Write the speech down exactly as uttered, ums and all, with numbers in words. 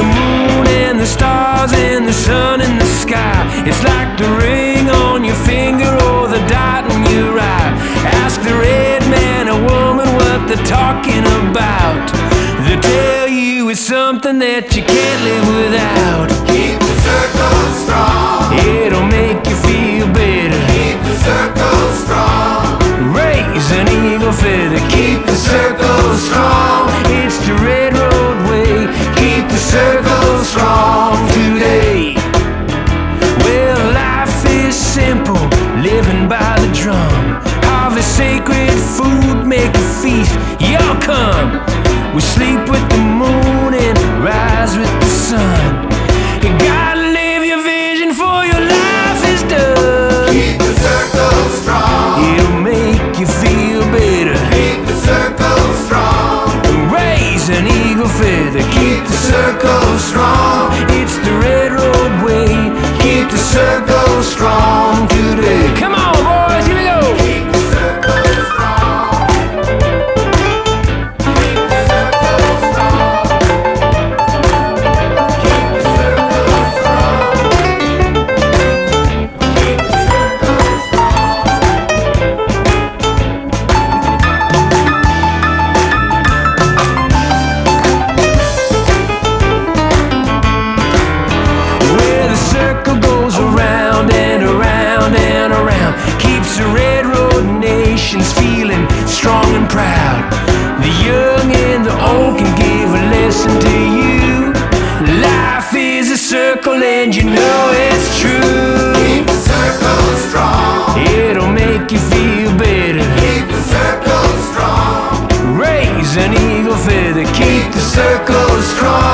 the moon and the stars and the sun in the sky. It's like the ring on your finger or the dot in your eye. Ask the red man or woman what they're talking about. They'll tell you it's something that you can't live without. Keep the circle strong. It'll make you feel better. Keep the circle strong. Raise an eagle feather. Keep the circle strong. It's the Red Road way. Keep the circle strong today. Well, life is simple, living by the drum. Harvest sacred food, make a feast. Y'all come. We sleep with the moon and rise with the sun. You gotta live your vision for your life is done. Keep the circle strong. It'll make you feel better. Keep the circle strong. Raise an eagle feather. Keep the circle strong. It's the Red Road way. Keep the circle strong today. Come on, boys, here we go. Keep the circle strong. Keep the circle strong. Keep the circle strong. Keep the circle Where the circle goes around and around and around, keeps the Red Road nations feeling strong and proud. The young and the old can give a lesson to you. Life is a circle and you know it's true. Keep the circle strong. It'll make you feel better. Keep the circle strong. Raise an eagle feather. Keep the circle strong.